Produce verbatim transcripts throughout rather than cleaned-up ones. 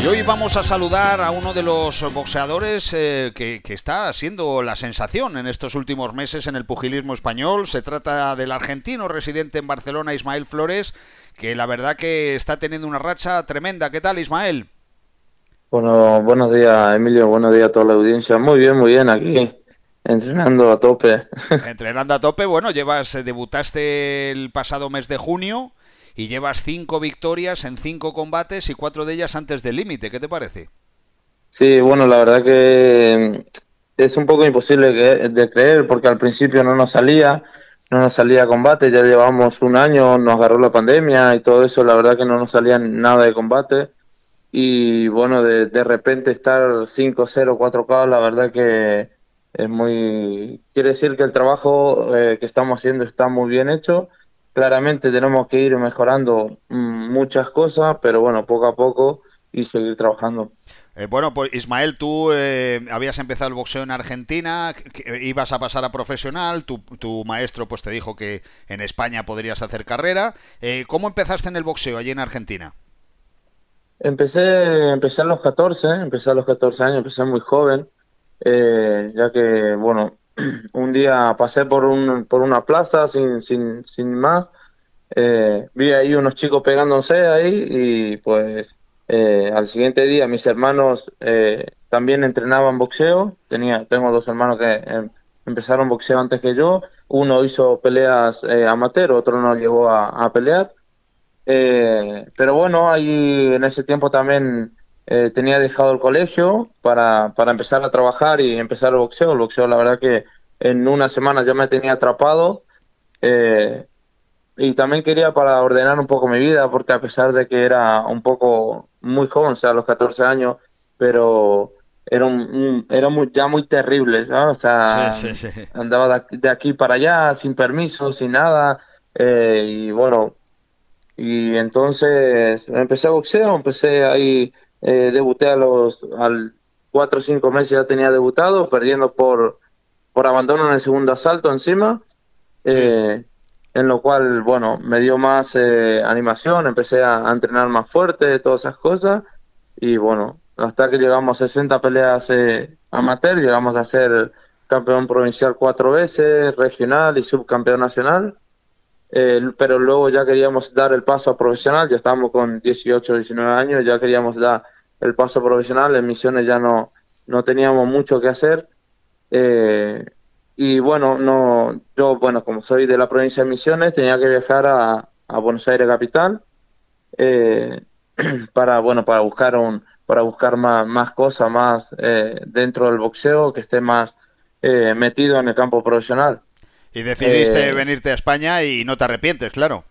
hoy vamos a saludar a uno de los boxeadores eh, que, que está siendo la sensación en estos últimos meses en el pugilismo español. Se trata del argentino residente en Barcelona, Ismael Flores, que la verdad que está teniendo una racha tremenda. ¿Qué tal, Ismael? Bueno, buenos días, Emilio, buenos días a toda la audiencia. Muy bien, muy bien, aquí entrenando a tope. Entrenando a tope, bueno, llevas, eh, debutaste el pasado mes de junio y llevas cinco victorias en cinco combates y cuatro de ellas antes del límite. ¿Qué te parece? Sí, bueno, la verdad que es un poco imposible que- de creer porque al principio no nos salía, no nos salía combate, ya llevamos un año, nos agarró la pandemia y todo eso, la verdad que no nos salía nada de combate y bueno, de, de repente estar cinco cero, cuatro K, la verdad que es muy... Quiere decir que el trabajo eh, que estamos haciendo está muy bien hecho. Claramente tenemos que ir mejorando mm, muchas cosas, pero bueno, poco a poco y seguir trabajando. Eh, bueno, pues Ismael, tú eh, habías empezado el boxeo en Argentina, que- que ibas a pasar a profesional, tu, tu maestro pues te dijo que en España podrías hacer carrera. Eh, ¿Cómo empezaste en el boxeo allí en Argentina? Empecé, empecé a los catorce, empecé a los catorce años, empecé muy joven, eh, ya que, bueno, un día pasé por un, por una plaza sin, sin, sin más, eh, vi ahí unos chicos pegándose ahí y pues eh, al siguiente día mis hermanos eh, también entrenaban boxeo, tenía, tengo dos hermanos que em, empezaron boxeo antes que yo, uno hizo peleas eh, amateur, otro no llegó a, a pelear. Eh, pero bueno, ahí en ese tiempo también eh, tenía dejado el colegio para, para empezar a trabajar y empezar el boxeo. El boxeo, la verdad que en una semana ya me tenía atrapado. eh, y también quería para ordenar un poco mi vida, porque a pesar de que era un poco muy joven, o sea, a los catorce años, pero era, un, un- era muy, ya muy terrible, ¿sabes? O Sí, sea, sí, sí. andaba de aquí, de aquí para allá, sin permiso, sin nada. eh, y bueno. Y entonces empecé a boxeo, empecé ahí, eh, debuté a los al cuatro o cinco meses ya tenía debutado, perdiendo por, por abandono en el segundo asalto encima, Sí. eh, en lo cual, bueno, me dio más eh, animación, empecé a, a entrenar más fuerte, todas esas cosas, y bueno, hasta que llegamos a sesenta peleas eh, amateur, llegamos a ser campeón provincial cuatro veces, regional y subcampeón nacional. Eh, pero luego ya queríamos dar el paso a profesional, ya estábamos con dieciocho diecinueve años, ya queríamos dar el paso profesional, en Misiones ya no, no teníamos mucho que hacer. eh, y bueno, no, yo, bueno, como soy de la provincia de Misiones, tenía que viajar a, a Buenos Aires capital eh, para, bueno, para buscar un, para buscar más, más cosas, más eh, dentro del boxeo, que esté más eh, metido en el campo profesional. Y decidiste Eh, venirte a España y no te arrepientes, claro.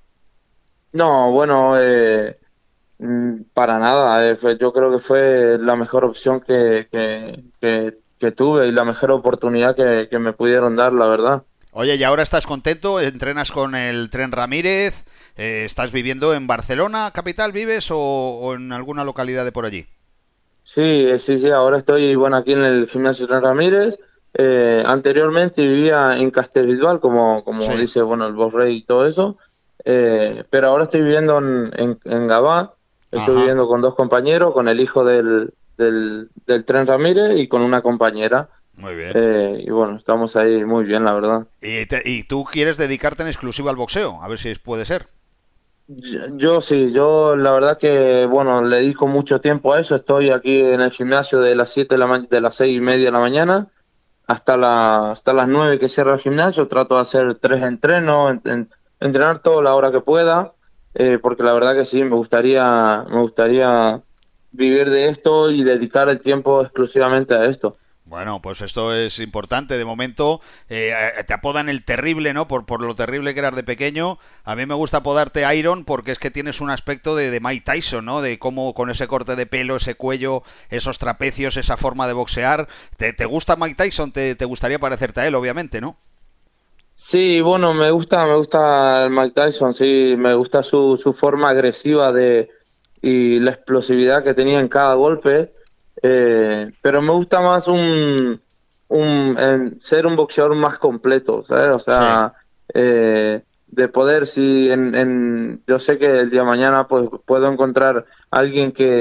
no, bueno, eh, Mm, para nada, eh, fue- yo creo que fue la mejor opción que, que, que, que tuve y la mejor oportunidad que, que me pudieron dar, la verdad. Oye, ¿y ahora estás contento? ¿Entrenas con el Tren Ramírez? Eh, ¿Estás viviendo en Barcelona, capital, vives o, o en alguna localidad de por allí? Sí, eh, sí, sí, ahora estoy, bueno, aquí en el gimnasio Tren Ramírez. Eh, anteriormente vivía en Castelbisbal, como, como Sí. dice, bueno, el Boss Rey y todo eso. Eh, pero ahora estoy viviendo en, en, en Gabá. Estoy Ajá. viviendo con dos compañeros, con el hijo del, del, del Tren Ramírez y con una compañera. Muy bien. Eh, y bueno, estamos ahí muy bien, la verdad. ¿Y, te- y tú quieres dedicarte en exclusiva al boxeo? A ver si puede ser. Yo, yo sí, yo la verdad que, bueno, le dedico mucho tiempo a eso. Estoy aquí en el gimnasio de las siete de la ma- de las seis y media de la mañana hasta la, hasta las nueve que cierra el gimnasio. Trato de hacer tres entrenos, en- en- entrenar toda la hora que pueda, eh, porque la verdad que sí, me gustaría, me gustaría vivir de esto y dedicar el tiempo exclusivamente a esto. Bueno, pues esto es importante. De momento eh, eh, te apodan el terrible, ¿no? Por, por lo terrible que eras de pequeño. A mí me gusta apodarte Iron porque es que tienes un aspecto de, de Mike Tyson, ¿no? De cómo con ese corte de pelo, ese cuello, esos trapecios, esa forma de boxear. ¿Te, te gusta Mike Tyson? Te, te gustaría parecerte a él, obviamente, ¿no? Sí, bueno, me gusta, me gusta el Mike Tyson, sí, me gusta su, su forma agresiva de y la explosividad que tenía en cada golpe, eh, pero me gusta más un, un en ser un boxeador más completo, ¿sabes? O Sí. sea, eh, de poder, si en, en, yo sé que el día de mañana pues puedo encontrar alguien que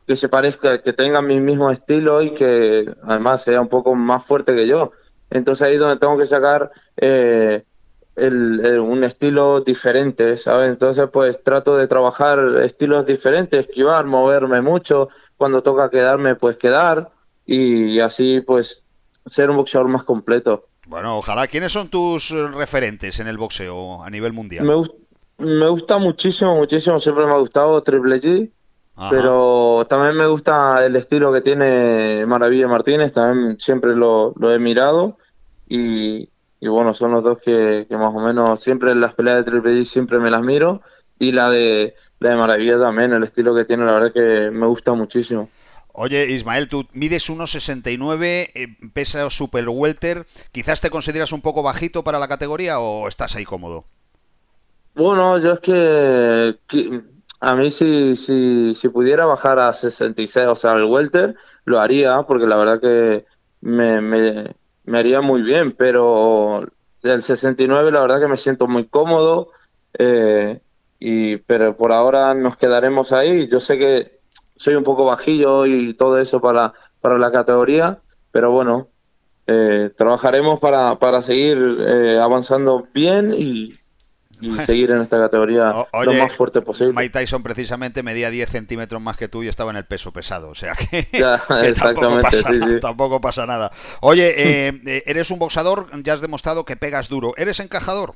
que se parezca, que tenga mi mismo estilo y que además sea un poco más fuerte que yo. Entonces ahí es donde tengo que sacar eh, el, el- un estilo diferente, ¿sabes? Entonces pues trato de trabajar estilos diferentes, esquivar, moverme mucho, cuando toca quedarme pues quedar y así pues ser un boxeador más completo. Bueno, ojalá. ¿Quiénes son tus eh, referentes en el boxeo a nivel mundial? Me, gus- me gusta muchísimo, muchísimo, siempre me ha gustado Triple G, Ajá. pero también me gusta el estilo que tiene Maravilla Martínez, también siempre lo, lo he mirado y, y bueno, son los dos que, que más o menos siempre en las peleas de Triple G siempre me las miro y la de, la de Maravilla también, el estilo que tiene la verdad que me gusta muchísimo. Oye, Ismael, tú mides uno sesenta y nueve, eh, pesas super welter. ¿Quizás te consideras un poco bajito para la categoría o estás ahí cómodo? Bueno, yo es que, que- a mí si, si, si pudiera bajar a sesenta y seis, o sea, el welter, lo haría, porque la verdad que me, me, me haría muy bien, pero el sesenta y nueve la verdad que me siento muy cómodo, eh, y, pero por ahora nos quedaremos ahí. Yo sé que soy un poco bajillo y todo eso para, para la categoría, pero bueno, eh, trabajaremos para, para seguir eh, avanzando bien y y seguir en esta categoría O- lo más oye, fuerte posible. Mike Tyson precisamente medía diez centímetros más que tú y estaba en el peso pesado, o sea que, Ya, que tampoco exactamente, pasa sí, nada, sí. tampoco pasa nada. Oye, eh, eh, eres un boxador, ya has demostrado que pegas duro. ¿Eres encajador?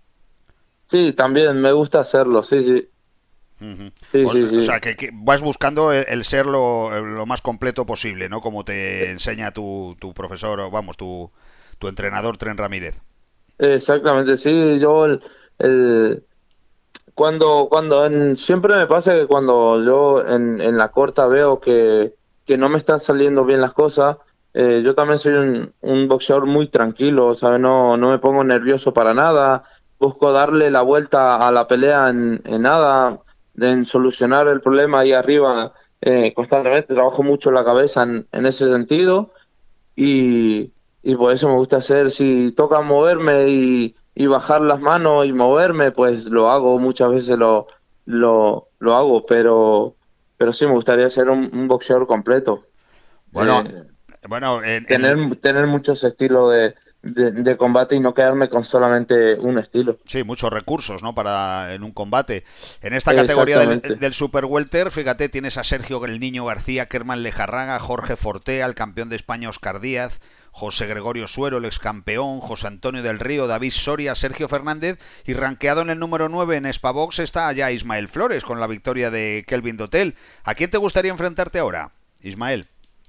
Sí, también me gusta hacerlo, sí, sí, Ujú. sí, O, sí, o sea, sí. que, que vas buscando el, el ser lo, lo más completo posible, ¿no? Como te enseña tu, tu profesor, o vamos, tu, tu entrenador, Tren Ramírez. Exactamente, sí, yo el, el- cuando, cuando en, siempre me pasa que cuando yo en, en la corta veo que, que no me están saliendo bien las cosas, eh, yo también soy un, un boxeador muy tranquilo, ¿sabes? No, no me pongo nervioso para nada, busco darle la vuelta a la pelea en, en nada, en solucionar el problema ahí arriba eh, constantemente, trabajo mucho la cabeza en, en ese sentido y, y por eso me gusta hacer, si toca moverme y, y bajar las manos y moverme, pues lo hago, muchas veces lo, lo, lo hago, pero, pero sí me gustaría ser un, un boxeador completo, Bueno, eh, bueno, en, en- tener, tener muchos estilos de, de, de combate y no quedarme con solamente un estilo. sí, muchos recursos, ¿no? Para en un combate. En esta categoría del, Exactamente. del Super Welter, fíjate, tienes a Sergio el Niño García, Kerman Lejarraga, Jorge Fortea, el campeón de España Oscar Díaz, José Gregorio Suero, el ex campeón, José Antonio del Río, David Soria, Sergio Fernández y rankeado en el número nueve en Spavox está allá Ismael Flores con la victoria de Kelvin Dotel. ¿A quién te gustaría enfrentarte ahora, Ismael?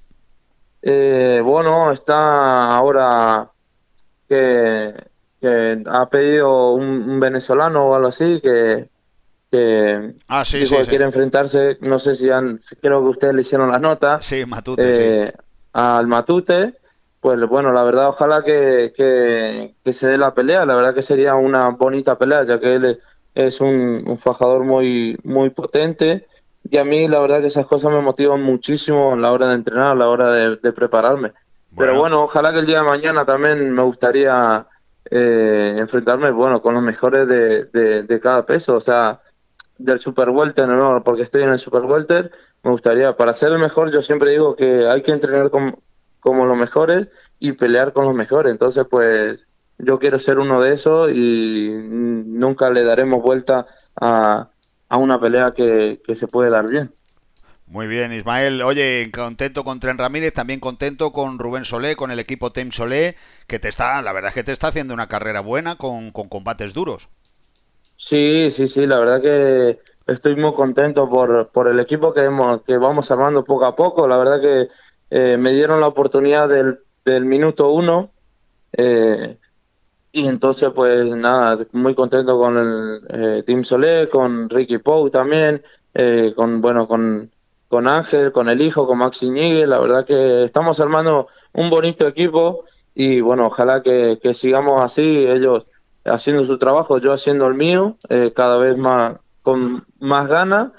Eh, bueno, está ahora que, que ha pedido un, un venezolano o algo así que que Ah, sí, dijo sí, que sí. quiere enfrentarse, no sé si han, creo que ustedes le hicieron las notas, Sí, Matute, sí. eh, al Matute, pues bueno, la verdad ojalá que, que, que se dé la pelea, la verdad que sería una bonita pelea, ya que él es un, un fajador muy, muy potente y a mí la verdad que esas cosas me motivan muchísimo a la hora de entrenar, a la hora de, de prepararme. Pero Bueno, bueno, ojalá que el día de mañana también me gustaría eh, enfrentarme, bueno, con los mejores de, de, de cada peso, o sea, del Super Welter, no, porque estoy en el Super Welter, me gustaría, para ser el mejor, yo siempre digo que hay que entrenar com- como los mejores y pelear con los mejores. Entonces, pues yo quiero ser uno de esos y mm, nunca le daremos vuelta a, a una pelea que, que se puede dar bien. muy bien, Ismael. Oye, contento con Tren Ramírez, también contento con Rubén Solé, con el equipo Team Solé, que te está, la verdad es que te está haciendo una carrera buena con, con combates duros. Sí, sí, sí, la verdad que estoy muy contento por, por el equipo que, hemos, que vamos armando poco a poco. La verdad que eh, me dieron la oportunidad del, del minuto uno. Eh, Y entonces, pues nada, muy contento con el eh, Team Solé, con Ricky Pou también, eh, con, bueno, con, con Ángel, con el hijo, con Maxi Ñigue. La verdad que estamos armando un bonito equipo y bueno, ojalá que, que sigamos así, ellos haciendo su trabajo, yo haciendo el mío, eh, cada vez más, con más ganas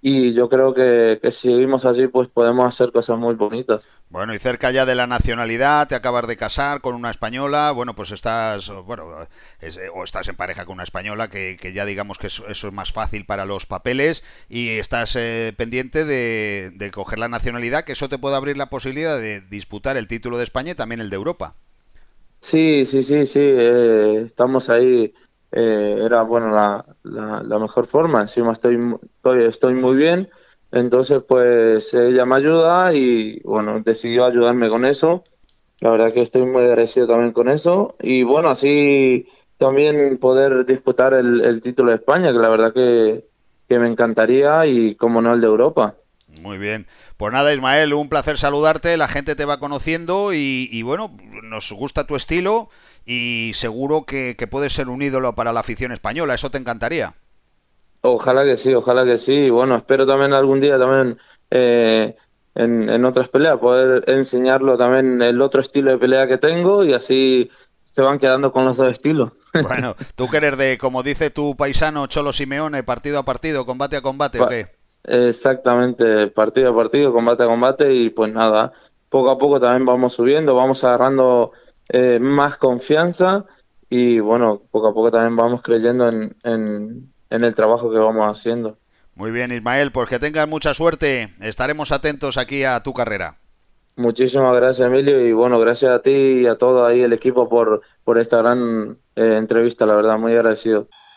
y yo creo que, que si seguimos así, pues podemos hacer cosas muy bonitas. Bueno, y cerca ya de la nacionalidad, te acabas de casar con una española, bueno, pues estás, bueno, es, o estás en pareja con una española, que, que ya digamos que eso, eso es más fácil para los papeles, y estás eh, pendiente de, de coger la nacionalidad, que eso te puede abrir la posibilidad de disputar el título de España y también el de Europa. Sí, sí, sí, sí, eh, estamos ahí, eh, era bueno la, la, la mejor forma, encima estoy, mu- estoy, estoy muy bien, entonces pues ella me ayuda y bueno, decidió ayudarme con eso, la verdad que estoy muy agradecido también con eso y bueno, así también poder disputar el, el título de España, que la verdad que, que me encantaría y como no el de Europa. Muy bien. Pues nada, Ismael, un placer saludarte, la gente te va conociendo y, y bueno, nos gusta tu estilo y seguro que, que puedes ser un ídolo para la afición española, eso te encantaría. Ojalá que sí, ojalá que sí. Y bueno, espero también algún día también eh, en, en otras peleas poder enseñarlo también el otro estilo de pelea que tengo y así se van quedando con los dos estilos. Bueno, tú que eres de, como dice tu paisano Cholo Simeone, partido a partido, combate a combate, ¿o Pa- qué? Exactamente, partido a partido, combate a combate y pues nada, poco a poco también vamos subiendo, vamos agarrando eh, más confianza y bueno, poco a poco también vamos creyendo en, en, en el trabajo que vamos haciendo. Muy bien, Ismael, pues que tengas mucha suerte. Estaremos atentos aquí a tu carrera. Muchísimas gracias, Emilio, y bueno, gracias a ti y a todo ahí el equipo por, por esta gran eh, entrevista, la verdad, muy agradecido.